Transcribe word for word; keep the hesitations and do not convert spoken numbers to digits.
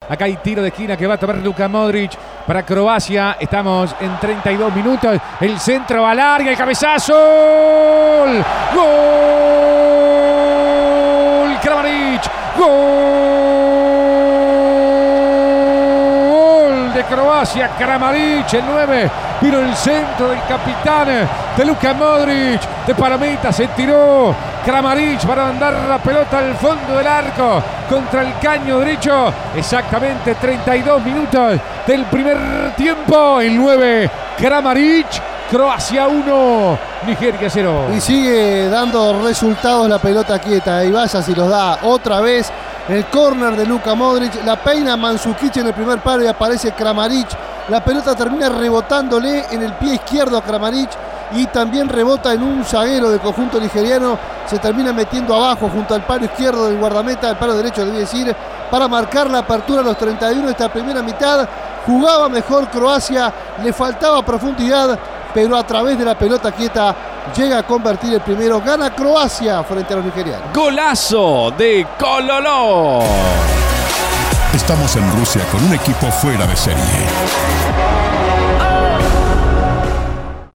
Acá hay tiro de esquina que va a tomar Luka Modric para Croacia. Estamos en treinta y dos minutos. El centro va larga, el cabezazo. ¡Gol! Kramaric. ¡Gol de Croacia! Kramaric, el nueve. Vino el centro del capitán de Luka Modric. De palomita se tiró Kramaric para mandar la pelota al fondo del arco contra el caño derecho. Exactamente treinta y dos minutos del primer tiempo. El nueve, Kramaric. Croacia uno, Nigeria cero. Y sigue dando resultados la pelota quieta. Y vaya si los da otra vez. El córner de Luka Modric. La peina Mandzukic en el primer palo y aparece Kramaric. La pelota termina rebotándole en el pie izquierdo a Kramaric. Y también rebota en un zaguero del conjunto nigeriano. Se termina metiendo abajo junto al palo izquierdo del guardameta, al palo derecho debe decir, para marcar la apertura a los treinta y uno de esta primera mitad. Jugaba mejor Croacia, le faltaba profundidad, pero a través de la pelota quieta llega a convertir el primero. Gana Croacia frente a los nigerianos. Golazo de Kololo. Estamos en Rusia con un equipo fuera de serie.